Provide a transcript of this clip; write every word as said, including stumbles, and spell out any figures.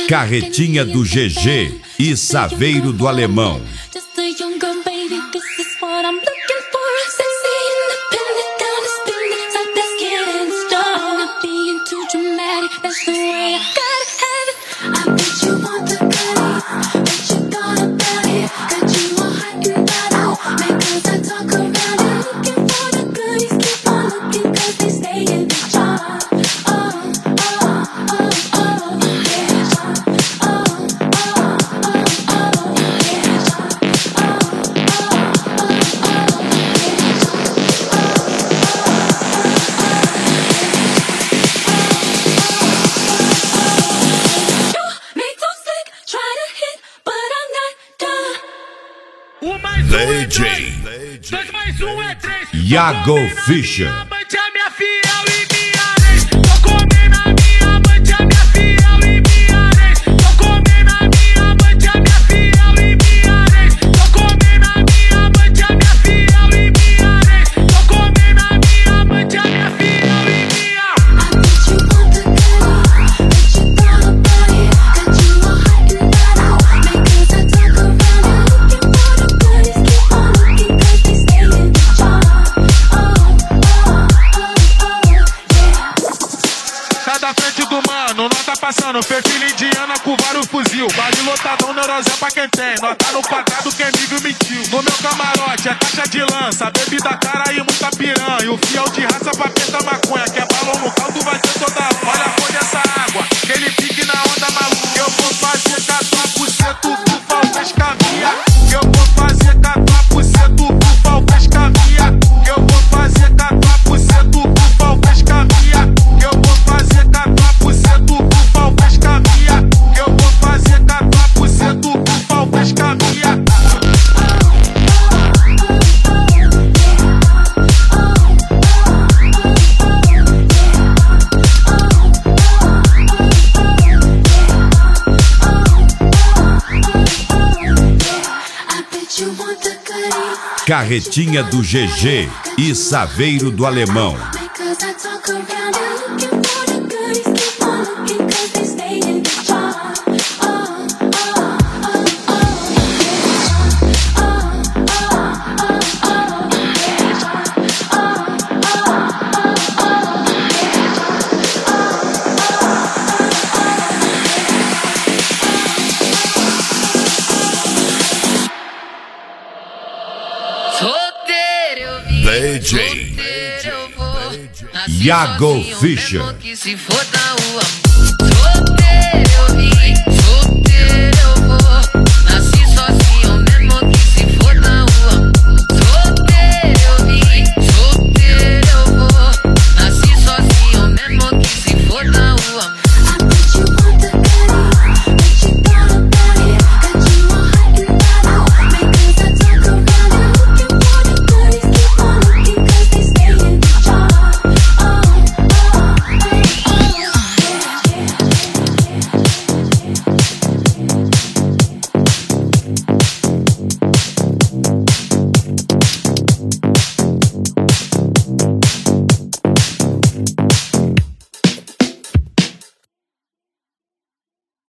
Carretinha do G G e Saveiro do Alemão. D J dois mais um é três. Iago Fischer. Amante é minha fiel e minha ex. Tô comendo a minha amante é minha fiel e minha ex. Tô comendo a minha amante é minha fiel e minha ex. Tô comendo a minha amante é minha fiel e minha ex. Tô comendo a minha amante é minha fiel e minha. Da frente do mano, nota passando, perfil indiana com vários fuzil. Vale lotadão, neurose pra quem tem. Nota no quadrado, quem me viu mentiu. No meu camarote é caixa de lança, bebida cara e muita piranha. O fiel de raça pra pintar maconha, que é balão no caldo, vai ser toda hora. Olha a cor dessa água, que ele pique na onda maluca. Eu vou fazer catuar buceto, bufa, o pescavia. Eu vou fazer catuar buceto, bufa, o pescavia. Eu vou fazer catuar buceto, bufa, o pescavia. Eu vou fazer catuar buceto, bufa, o pescavia. Eu vou fazer catuar buceto, bufa, o pescavia. Carretinha do G G e Saveiro do Alemão. D J Iago Fischer. Que se foda o amor.